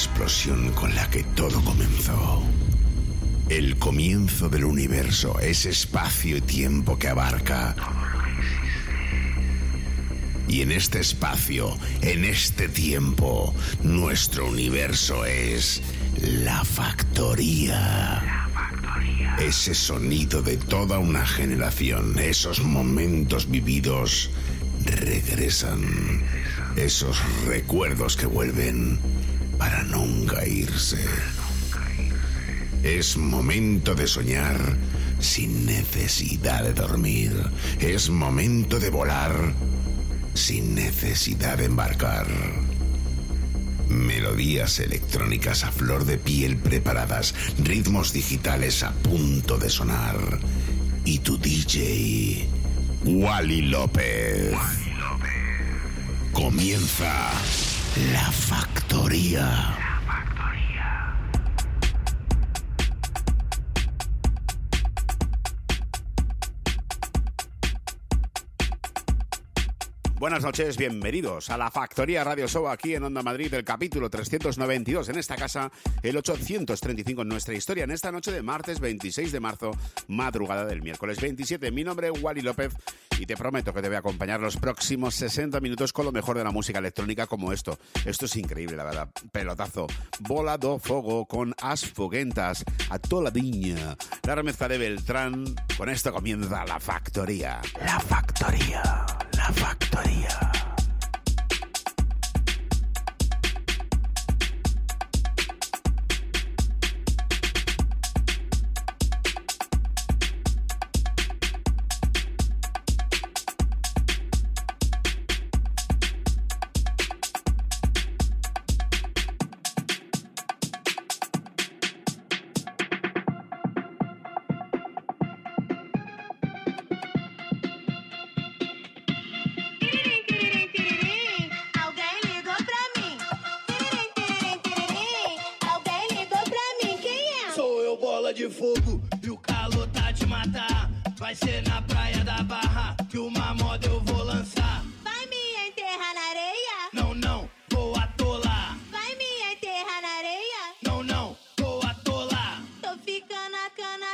explosión con la que todo comenzó. El comienzo del universo, ese espacio y tiempo que abarca. Y en este espacio, en este tiempo, nuestro universo es la factoría. Ese sonido de toda una generación, esos momentos vividos regresan. Esos recuerdos que vuelven para nunca irse. Es momento de soñar sin necesidad de dormir. Es momento de volar sin necesidad de embarcar. Melodías electrónicas a flor de piel preparadas, ritmos digitales a punto de sonar. Y tu DJ, Wally López. Comienza La Factoría. Buenas noches, bienvenidos a La Factoría Radio Show aquí en Onda Madrid, el capítulo 392 en esta casa, el 835 en nuestra historia, en esta noche de martes 26 de marzo, madrugada del miércoles 27. Mi nombre es Wally López y te prometo que te voy a acompañar los próximos 60 minutos con lo mejor de la música electrónica como esto. Esto es increíble, la verdad. Pelotazo. Bola do Fogo con As Foguentas, a toda la viña. La remezcla de Beltrán. Con esto comienza La Factoría. La Factoría. La Factoría. De fogo e o calor tá de matar. Vai ser na praia da Barra que uma moda eu vou lançar. Vai me enterrar na areia? Não, não, vou atolar. Vai me enterrar na areia? Não, não, vou atolar. Tô ficando a cana.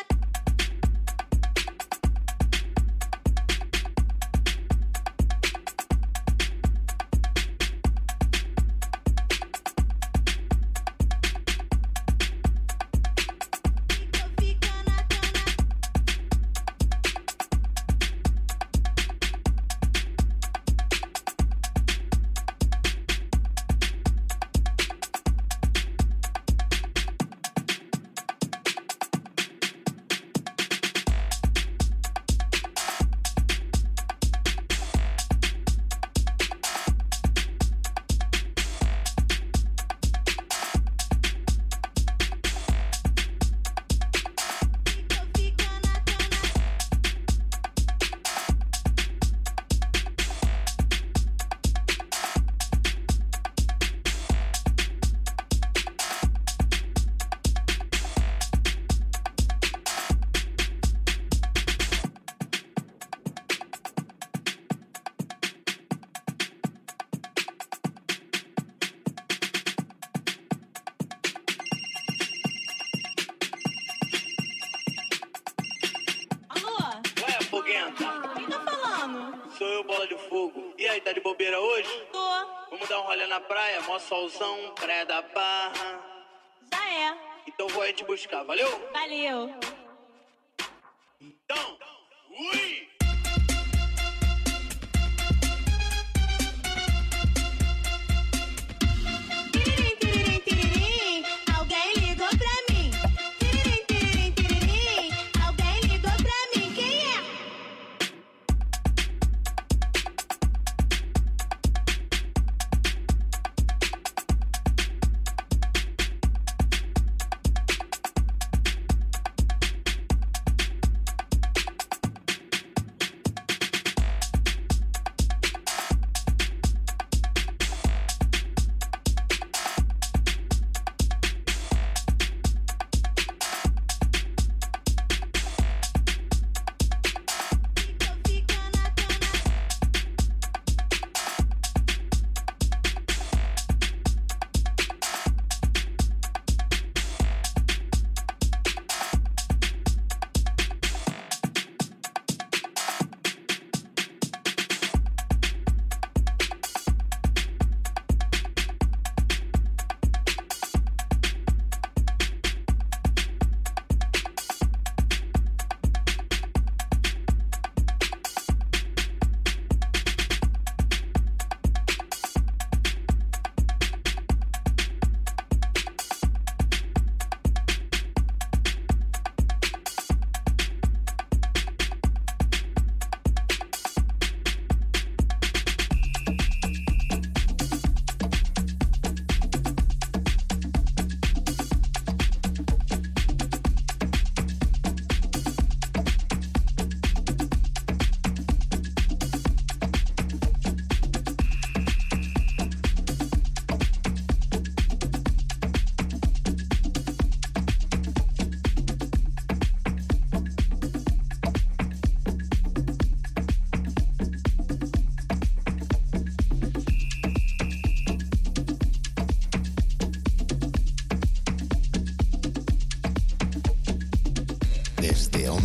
Quem tá falando? Sou eu, Bola de Fogo. E aí, tá de bobeira hoje? Tô. Vamos dar um rolê na praia, mó solzão, praia da Barra. Já é. Então vou aí te buscar, valeu? Valeu. Então, ui! Alguém ligou pra mim. Alguém ligou pra mim. Quem é?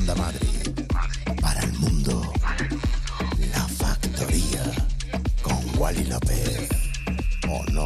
Onda Madrid. Para el mundo. La Factoría. Con Wally López. ¿O no?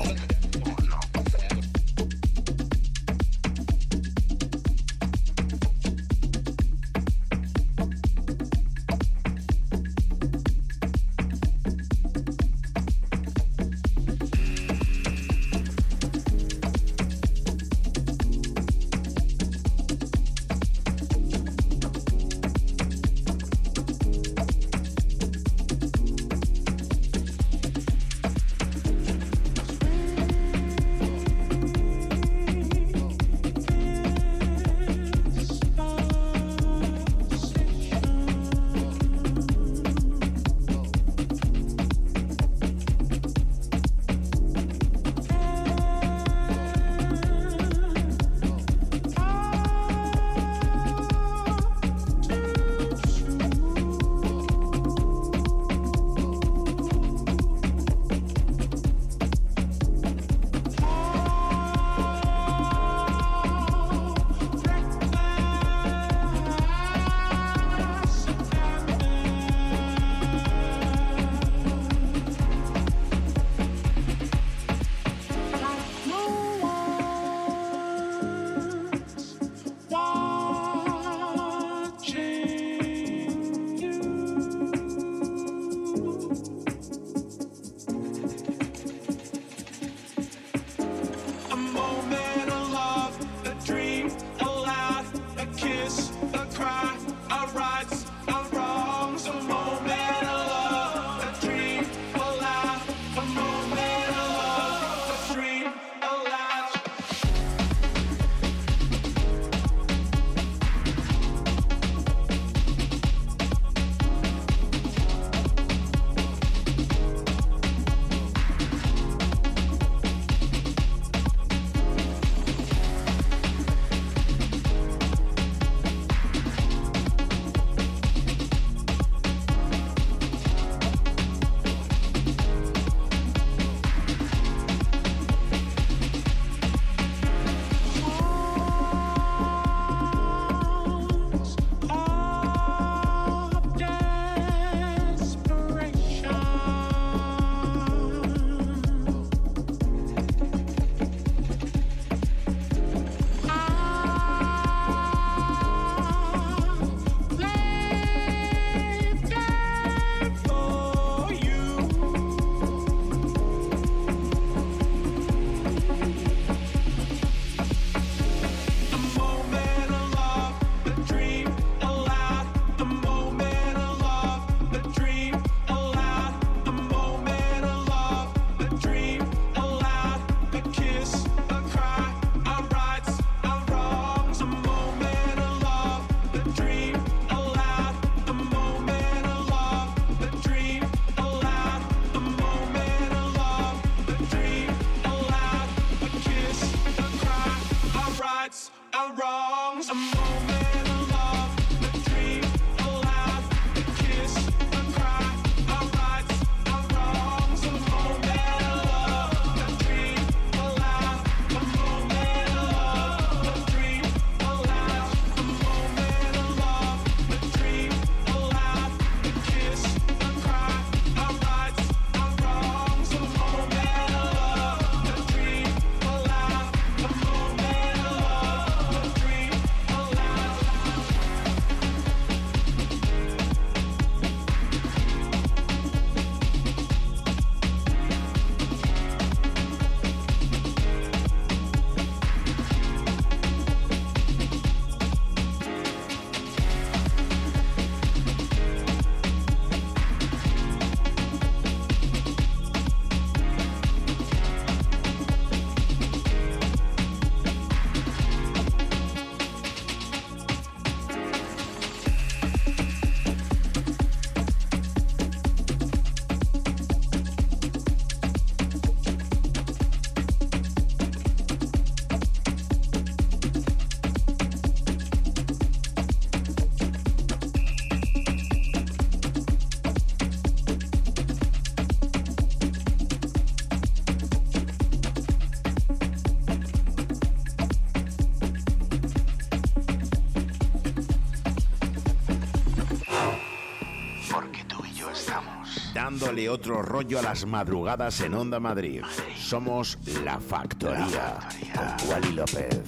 Porque tú y yo estamos dándole otro rollo a las madrugadas en Onda Madrid. Somos La Factoría, con Wally López.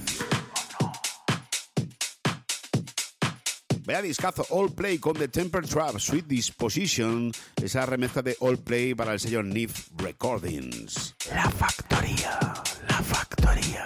Vaya discazo, All Play con The Temper Trap, Sweet Disposition, esa remezcla de All Play para el sello NIF Recordings. La Factoría, La Factoría.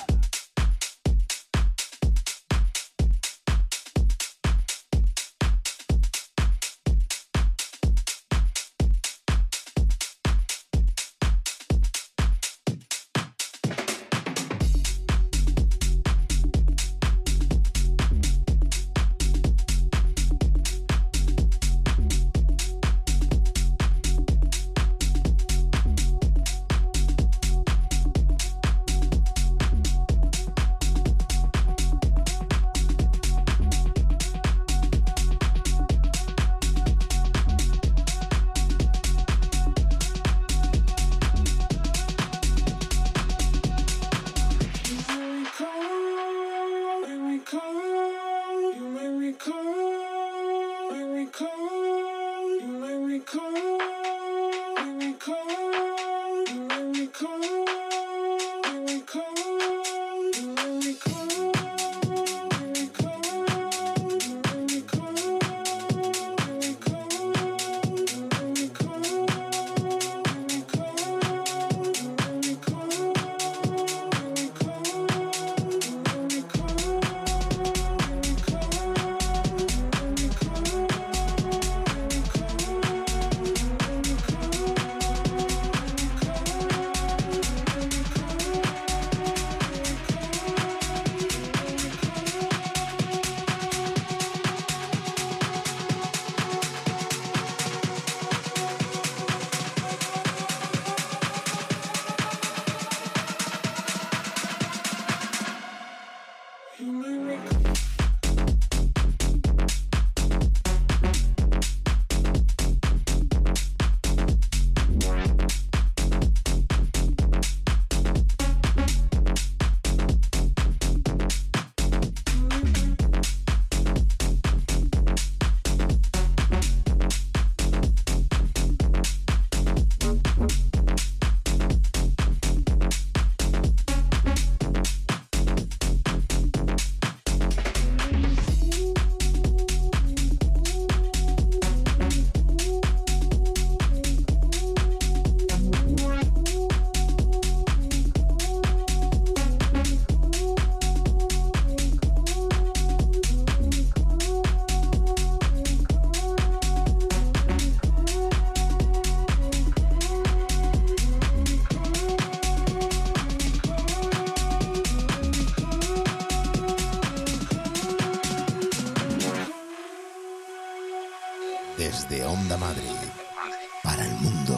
Desde Onda Madrid, para el mundo,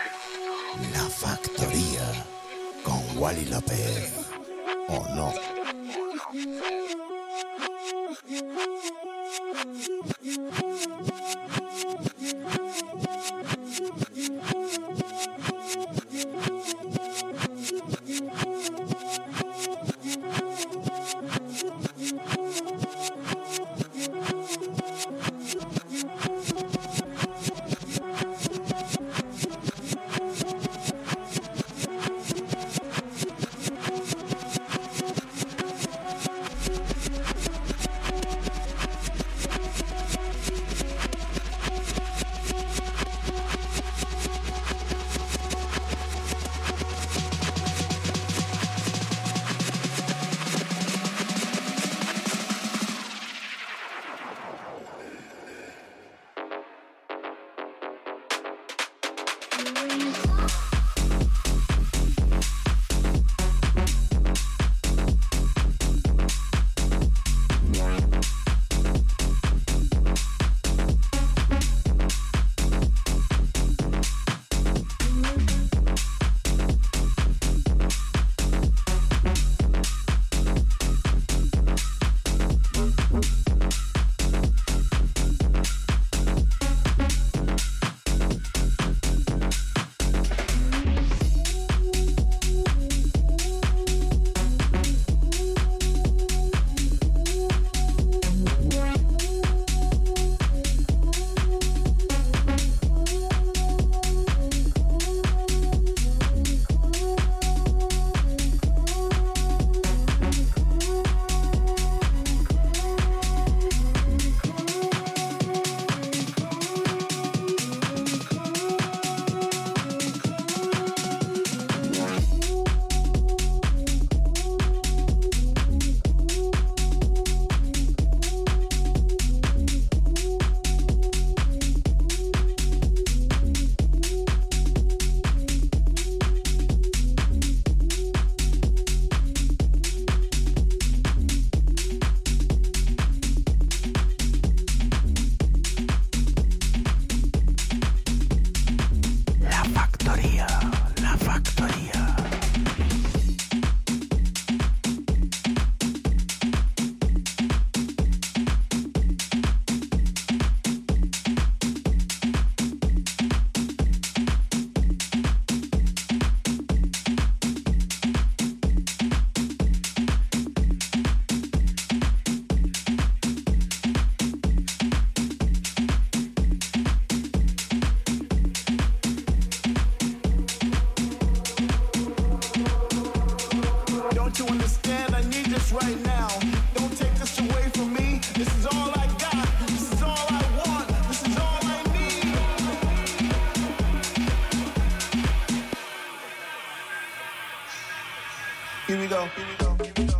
La Factoría, con Wally López, ¿o no? this right now. Don't take this away from me. This is all I got. This is all I want. This is all I need. Here we go. Here we go. Here we go.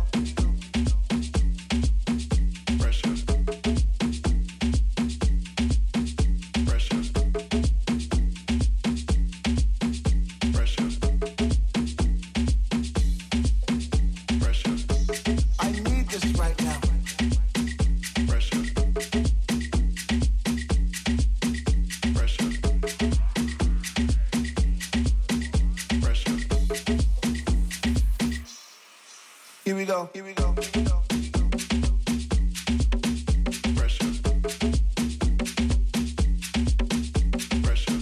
Here we go. Here we go. Pressure. Pressure.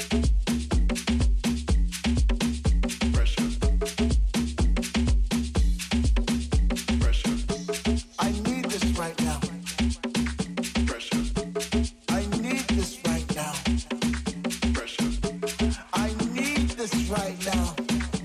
Pressure. Pressure. I need this right now. Pressure. I need this right now. Pressure. I need this right now.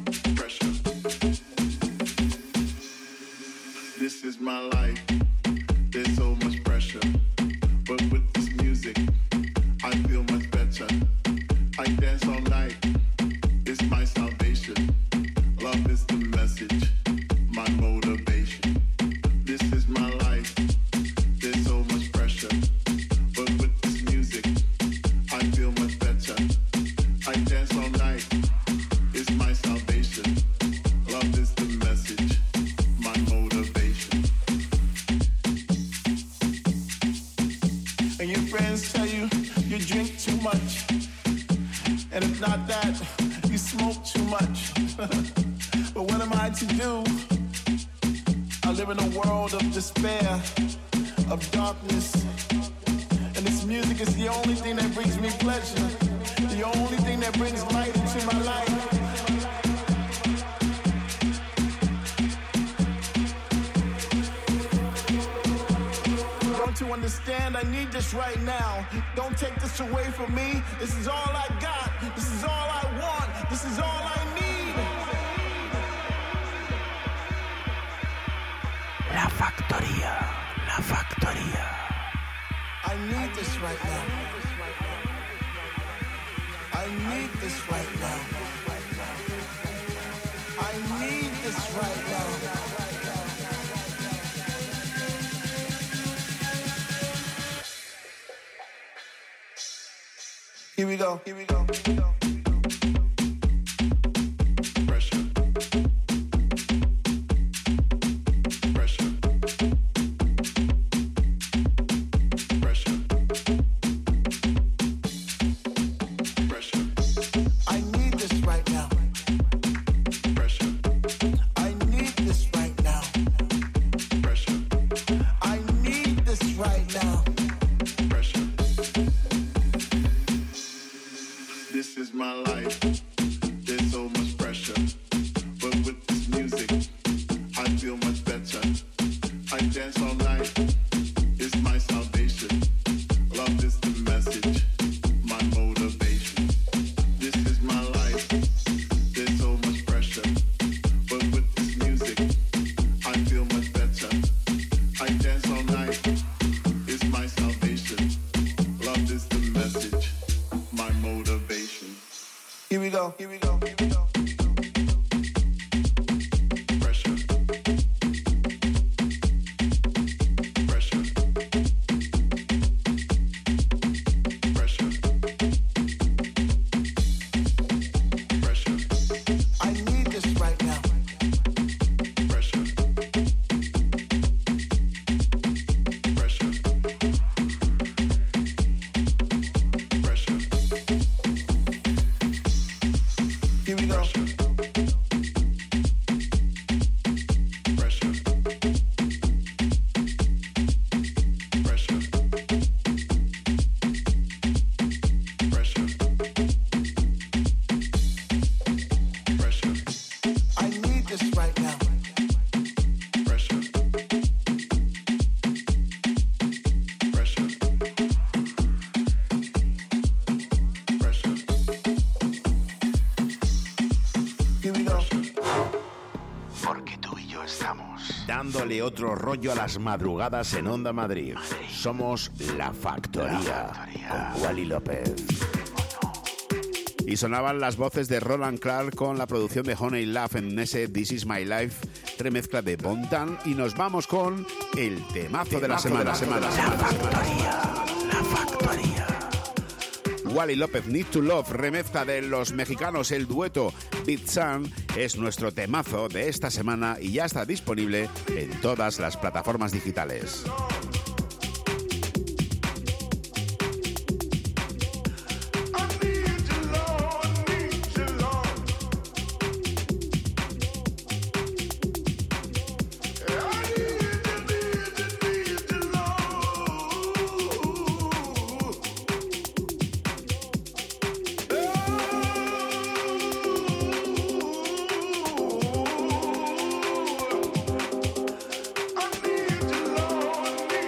This is my life, there's so much pressure, but with this music, I feel much better. I dance all night, it's my salvation. Love is the message, my motivation. This is my life, there's so much pressure, but with this music, I feel much better. I dance all night, it's my salvation. Love is the message, my motivation. And your friends tell you you drink too much, and if not that, you smoke too much. But what am I to do? I live in a world of despair, of darkness, and this music is the only thing that brings me pleasure, the only thing that brings light into my life. To understand, I need this right now. Don't take this away from me. This is all I got. This is all I want. This is all I need. La Factoría. La Factoría. I need this right now. I need this right now. I need this right now. Here we go. Here we go. Here we go. Pressure. Pressure. Pressure. Pressure. I need this right now. Pressure. I need this right now. Pressure. I need this right now. Pressure. This is my life, there's so much pressure, but with this music, I feel much better. I dance all night, it's my salvation. Love is the message, my motivation. This is my life, there's so much pressure, but with this music, I feel much better. I dance all night, it's my salvation. Love is the message, my motivation. Here we go. Here we go. Here we go. Pressure. Pressure. Pressure. Pressure. I need this right now. Pressure. Pressure. Pressure. Here we go. Pressure. Pressure. Pressure. Pressure. I need this right now. Pressure. Pressure. Pressure. dándole otro rollo a las madrugadas en Onda Madrid. Somos La Factoría, con Wally López. Y sonaban las voces de Roland Clark con la producción de Honey Love en ese This Is My Life, remezcla de Bontan, y nos vamos con el temazo de la semana. La Factoría. Wally López, Need to Love, remezcla de los mexicanos, el dueto Beat Sun, es nuestro temazo de esta semana y ya está disponible en todas las plataformas digitales. I need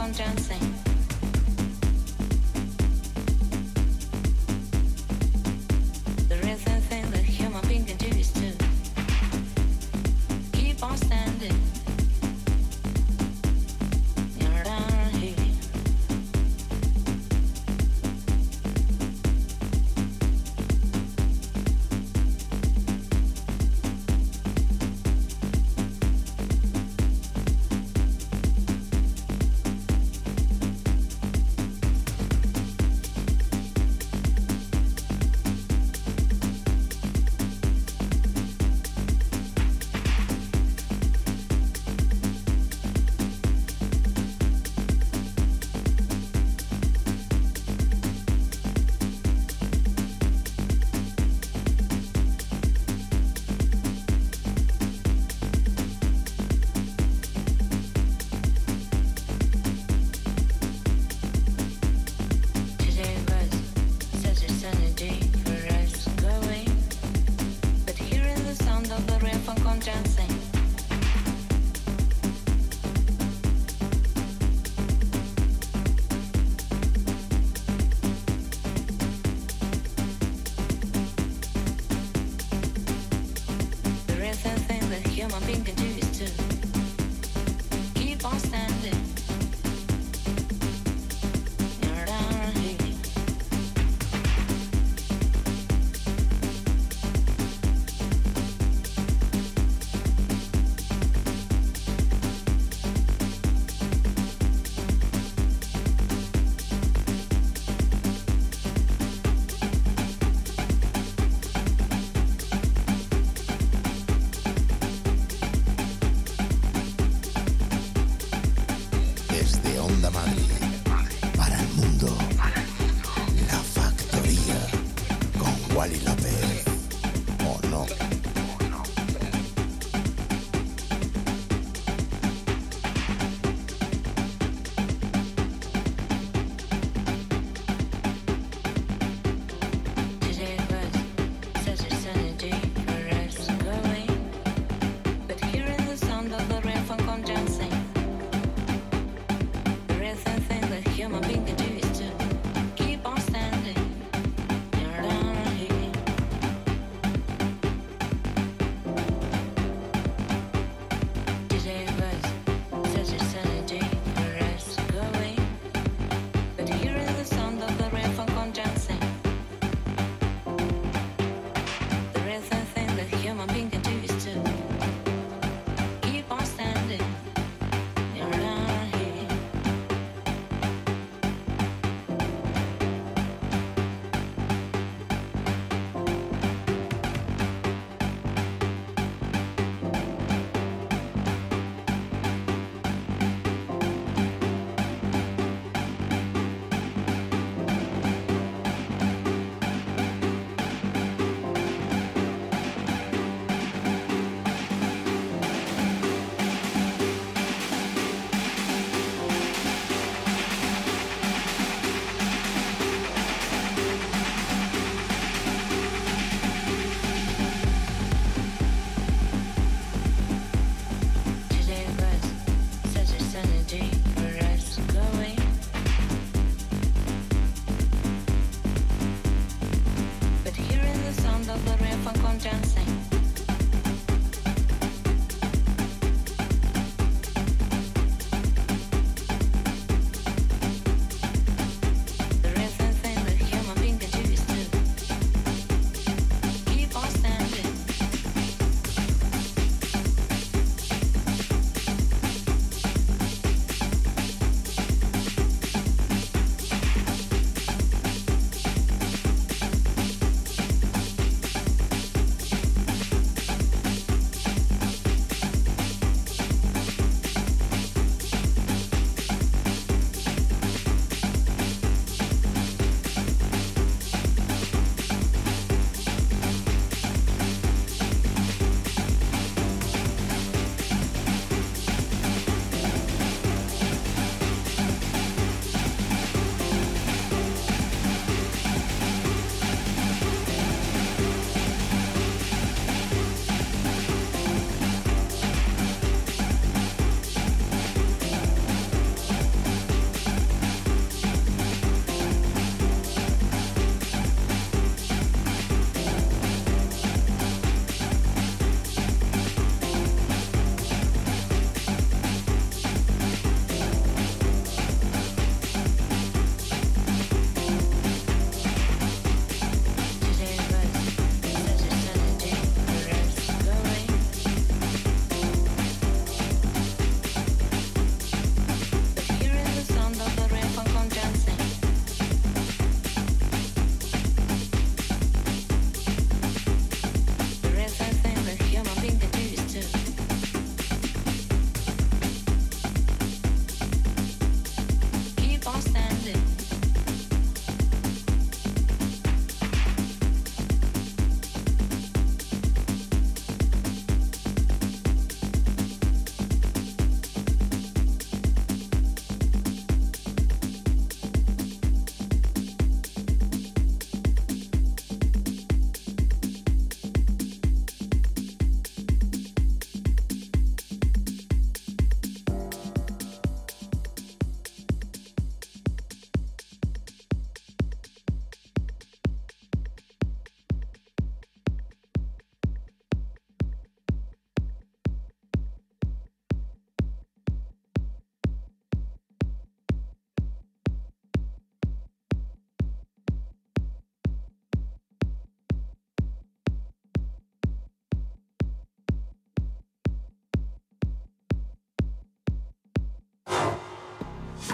on dancing. The rhythm thing that human being can do is to keep on standing. You're down here.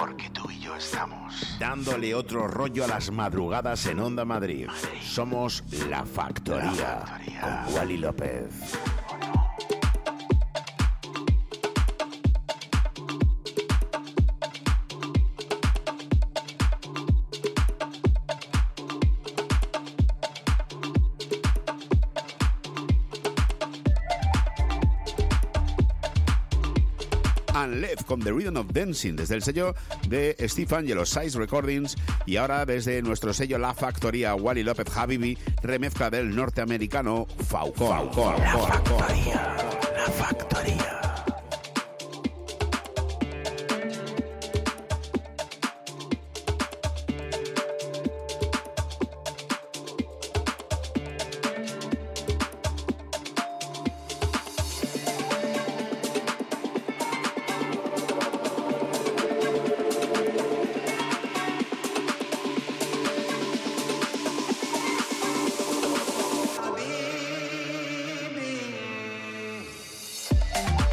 Porque tú y yo estamos dándole otro rollo a las madrugadas en Onda Madrid. Somos La Factoría, con Wally López. And Left con The Rhythm of Dancing desde el sello de Steve Angelo Size Recordings, y ahora desde nuestro sello La Factoría, Wally López Habibi, remezcla del norteamericano Faucon. La Factoría. Habibi.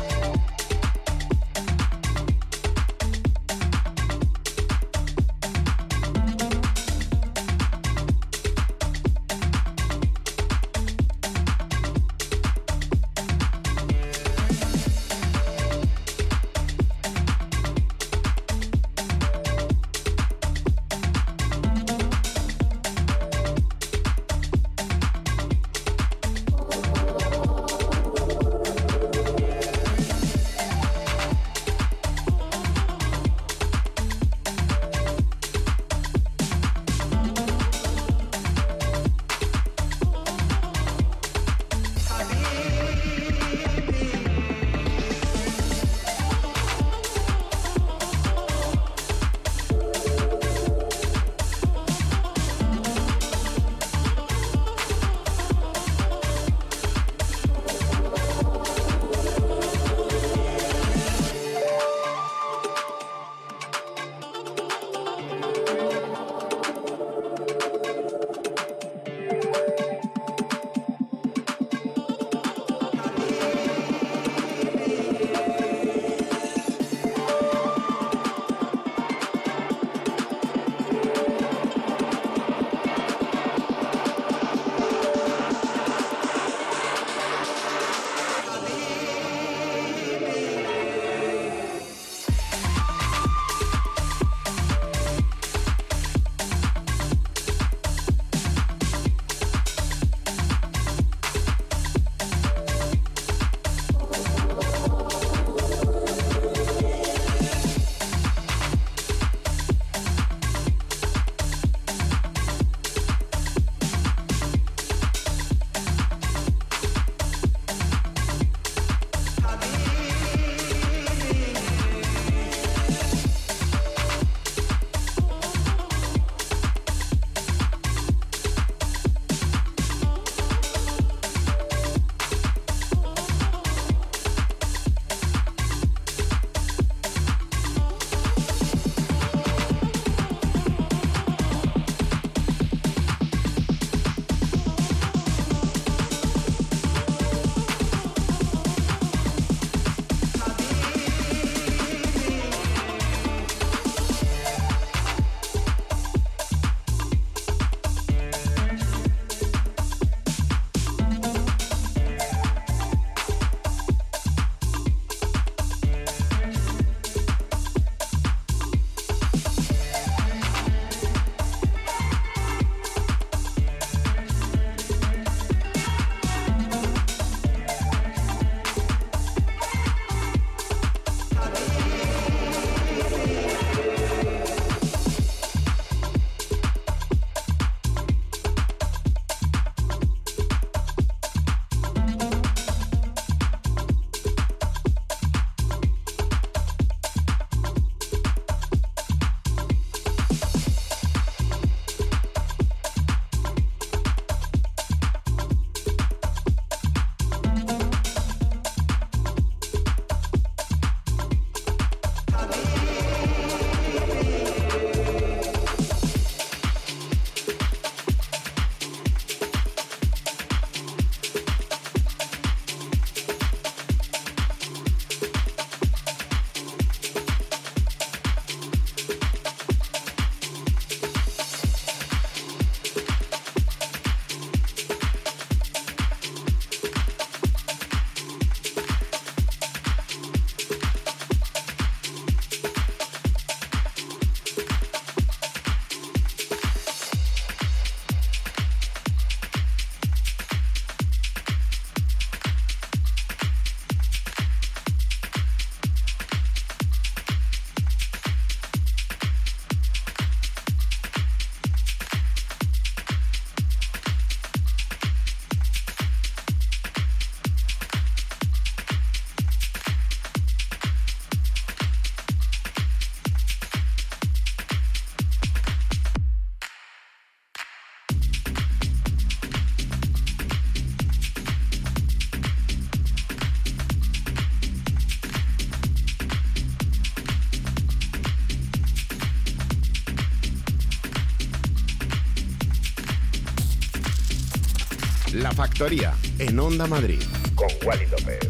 La Factoría, en Onda Madrid, con Wally López.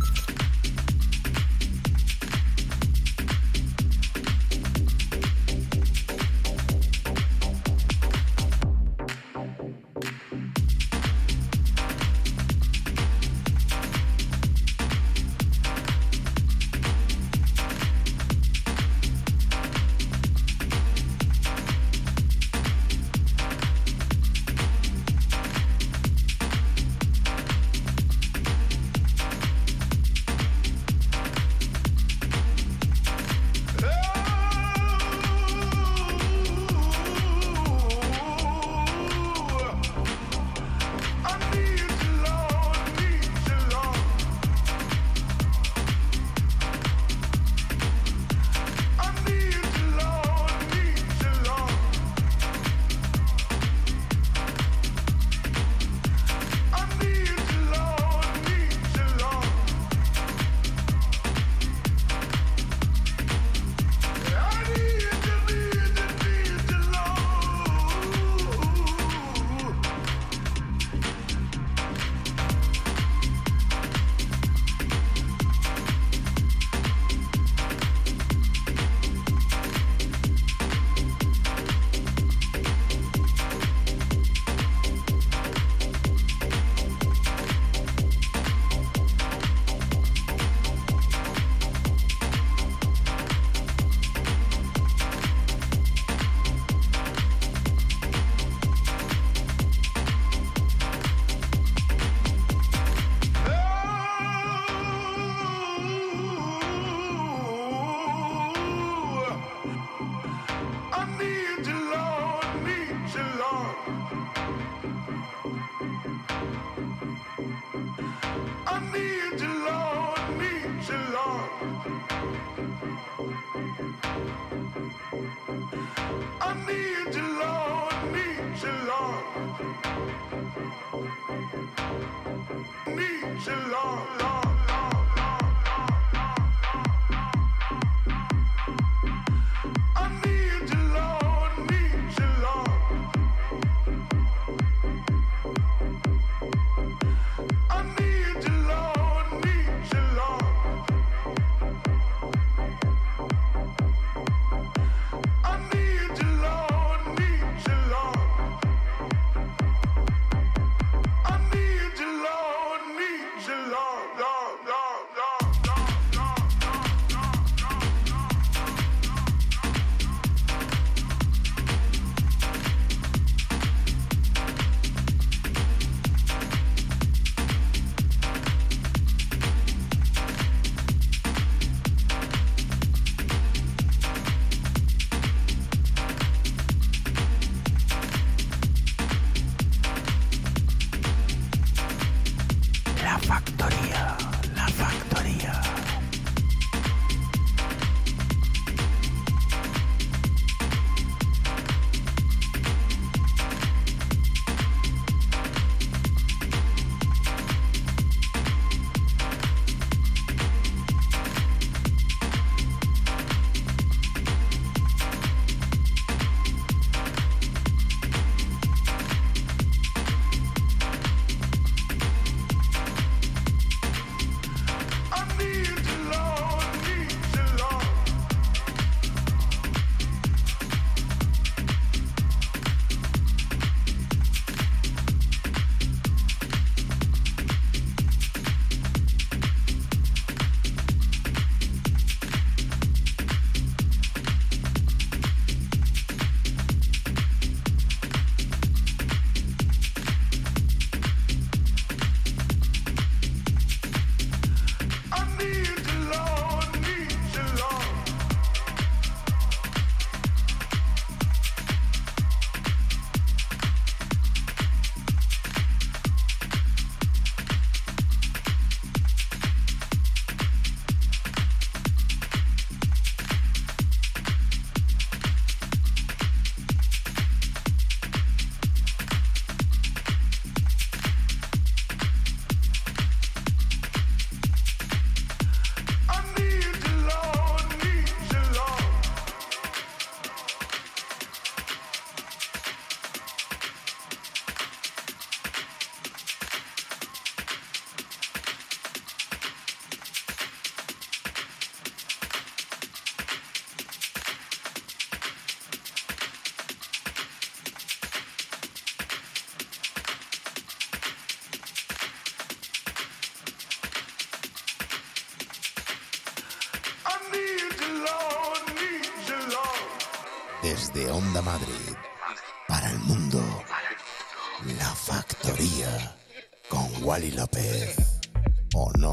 Desde Onda Madrid, para el mundo, La Factoría, con Wally López. ¿O no?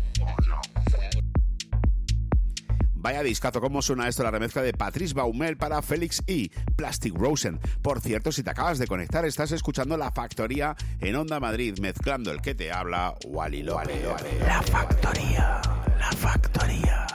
Vaya discazo, ¿cómo suena esto? La remezcla de Patrice Baumel para Félix y Plastic Rosen. Por cierto, si te acabas de conectar, estás escuchando La Factoría en Onda Madrid, mezclando el que te habla, Wally López. La Factoría, La Factoría.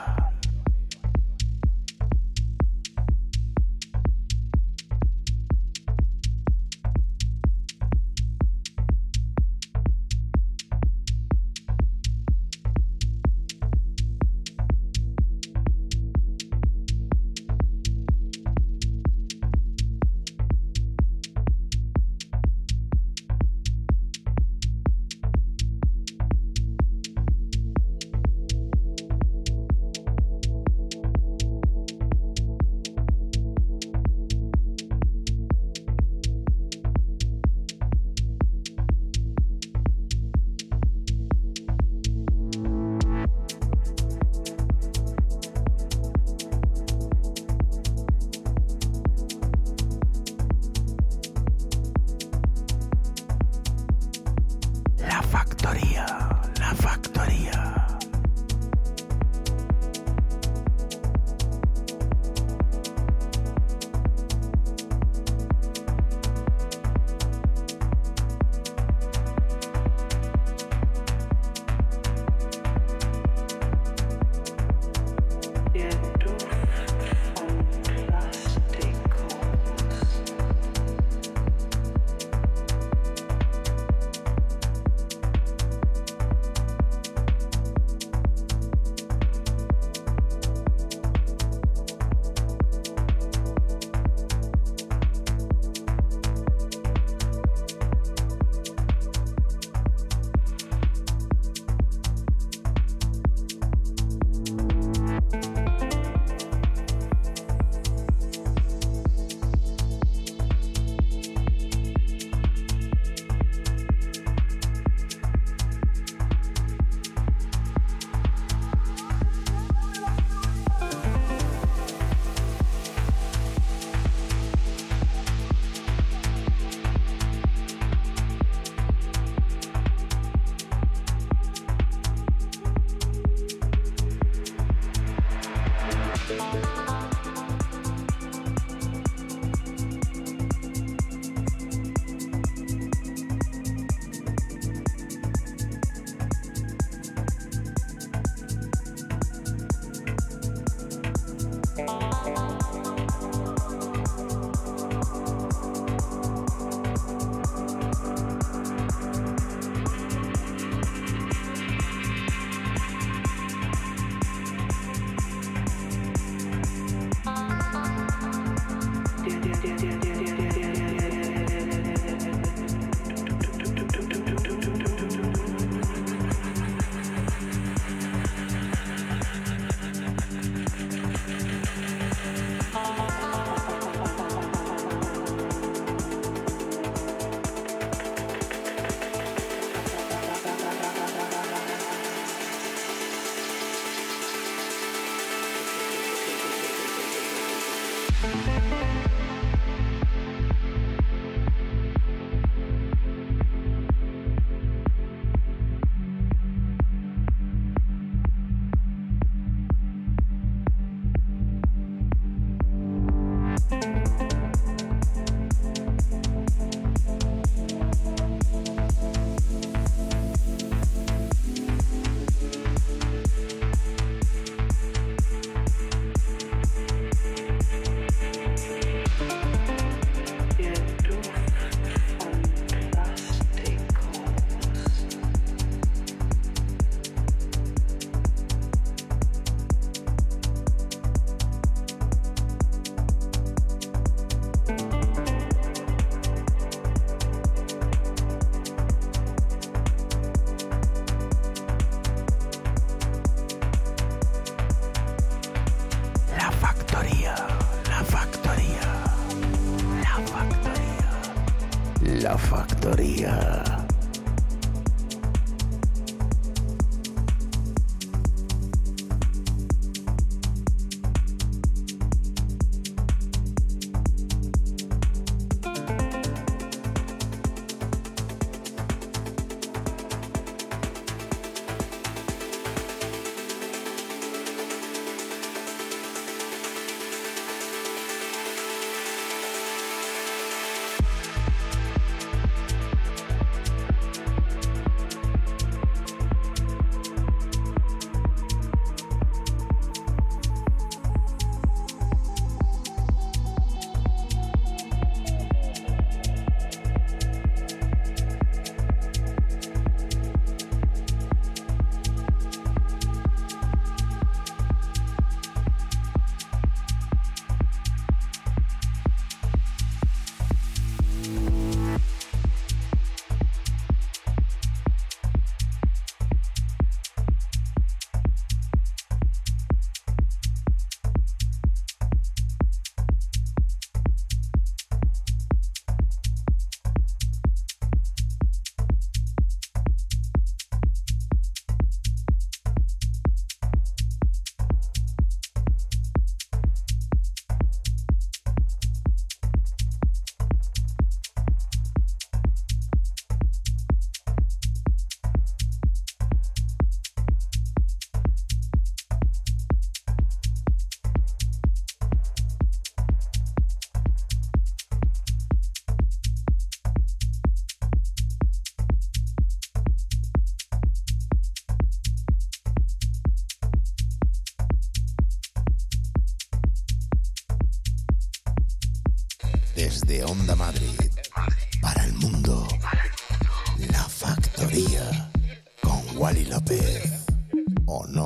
Desde Onda Madrid, para el mundo, La Factoría, con Wally López. ¿O no?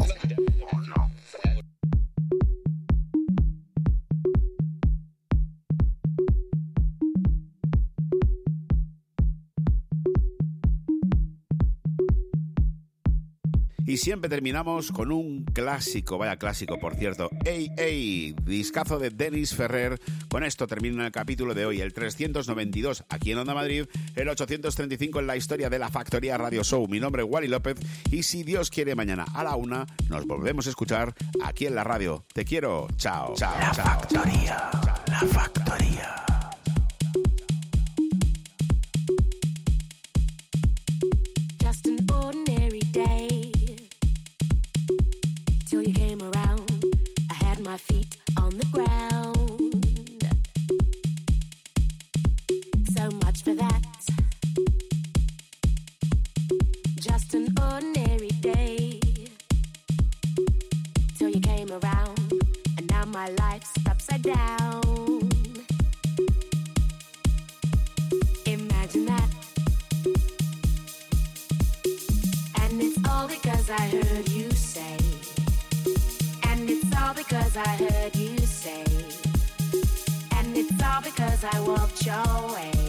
Y siempre terminamos con un clásico, vaya clásico, por cierto. ¡Ey, ey! Discazo de Denis Ferrer. Con esto termina el capítulo de hoy, el 392 aquí en Onda Madrid, el 835 en la historia de La Factoría Radio Show. Mi nombre es Wally López y si Dios quiere, mañana a la 1 nos volvemos a escuchar aquí en la radio. Te quiero. Chao, chao, La chao. Factoría, La Factoría. Just an ordinary day till you came around. I had my feet on the ground. So much for that. Just an ordinary day till you came around, and now my life's upside down. Imagine that. And it's all because I heard you say. And it's all because I heard you say. And it's all because I walked your way.